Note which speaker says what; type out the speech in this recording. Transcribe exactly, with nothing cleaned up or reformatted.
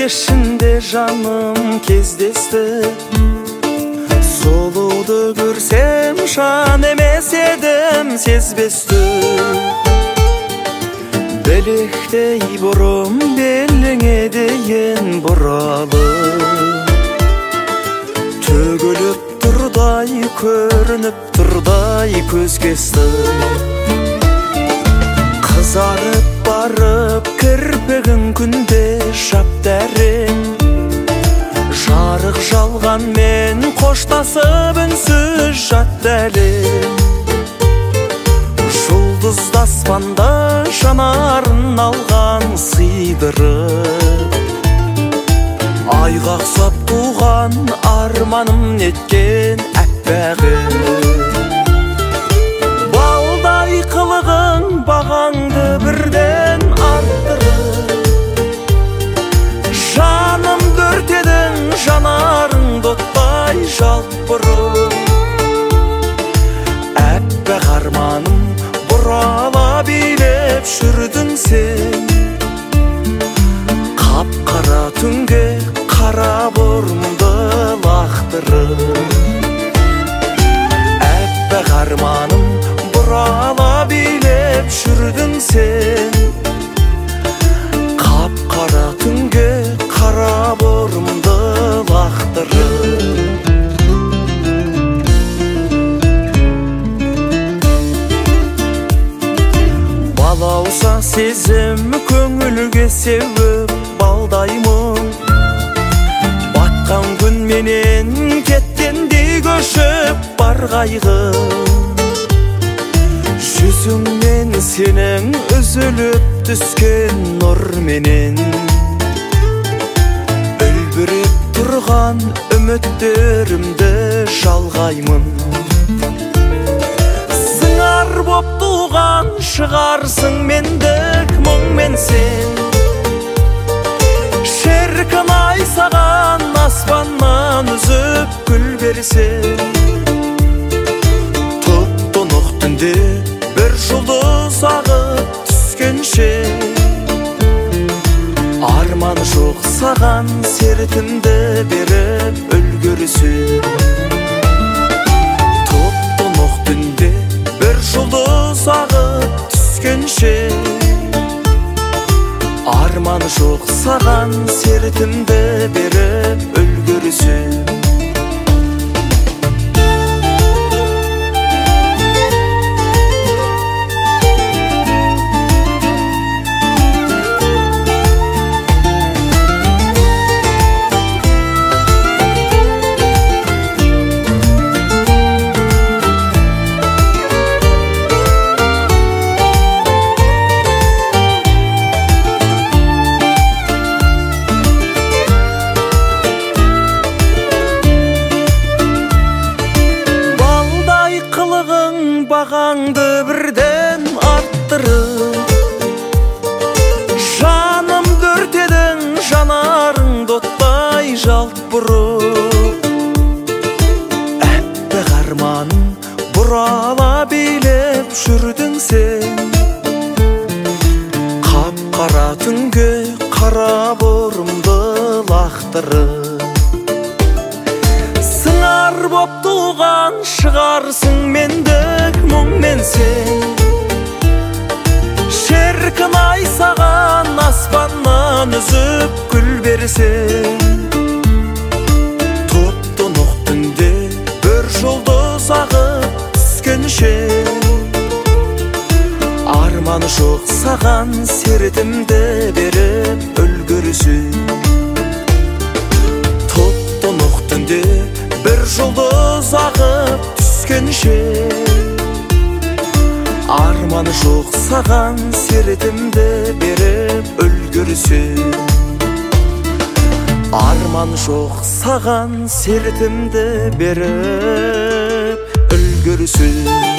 Speaker 1: ішінде жаным кездесті. Сұлуды көрсем жан емес едім сезбесті. Білектей бұрым беліңе дейін бұралы, төгіліп тұрдай көрініп тұрдай көз кесті. Қызарып барып кірпігің күнде шаптарың, жарық жалғанмен қоштасып үнсіз жатты әлем. Жұлдызды аспанда жанарын алған сыйдырып, айға ұқсап туған арманым неткен әппағым. Балдай қылығың бағаңды бірден арттырып, жаным дүртедің жанарың доттай жалт бұрып. Әппақ арманым бұрала билеп жүрдің сен, қап-қара түнге қара бұрымды лақтырып. Әппақ арманым бұрала билеп жүрдің сен, қап-қара түнге қара бұрымды лақтырып. Балауса сезім көңілге сеуіп балдаймын, батқан күн менен кеттендей көшіп бар қайғы. Жүзіңнен сенің үзіліп түскен нұр менен, үлбіреп тұрған үміттерімді жалғаймын. Сыңар боп туған шығарсың мендік мұңмен сен, шіркін ай саған аспаннан үзіп гүл берсең. Тұп-тұнық түнде бір жұлдыз ағып түскенше, арман жоқ саған сертімді беріп үлгірсең. Тұп-тұнық түнде бір жұлдыз ағып түскенше, арман жоқ саған сертімді беріп үлгірсең. Бағаңды бірден арттырып, жаным дүртедің жанарың доттай жалт бұрып. Әппақ арманым бұрала билеп жүрдің сен, қап-қара түнге қара бұрымды лақтырып. Сыңар боп туған шығарсың мендік мұңмен сен, шіркін ай саған аспаннан үзіп гүл берсең. Тұп-тұнық түнде бір жұлдыз ағып түскенше, арманы жоқ саған сертімді беріп үлгірсең. Тұп-тұнық түнде бір жұлдыз ағып түскенше, арманы жоқ саған сертімді беріп үлгірсең. Арманы жоқ саған сертімді беріп үлгірсең.